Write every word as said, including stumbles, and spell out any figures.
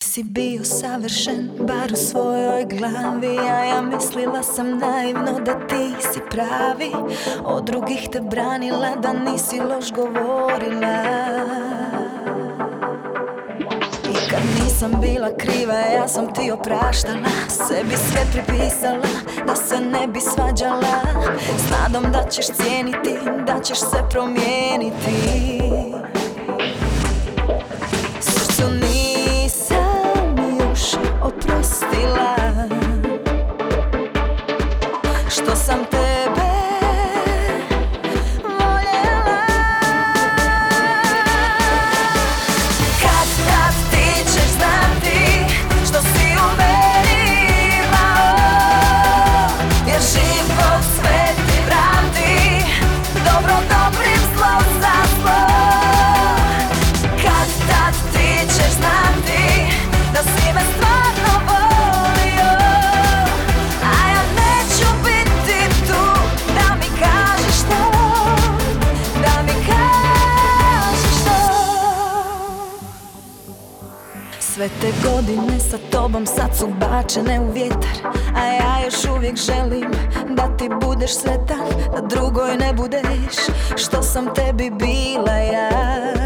Nisi bio savršen, bar u svojoj glavi, a ja mislila sam naivno da ti si pravi. Od drugih te branila, da nisi loš govorila. I kad nisam bila kriva, ja sam ti opraštala, sebi sve pripisala, da se ne bi svađala, s nadom da ćeš cijeniti, da ćeš se promijeniti. Srcu nisam još oprostila što sam tebe voljela. Kad tad ti ćeš znati što si u meni imao, jer život sve ti vrati, dobro dobrim, zlo za zlo. Kad tad ti ćeš znati da si me stvarno volio, a ja neću biti tu da mi kažeš to, da mi kažeš to. Sve te godine sa tobom sad su bačene u vjetar, a ja još uvijek želim da ti budeš sretan, da drugoj ne budeš što sam tebi bila ja.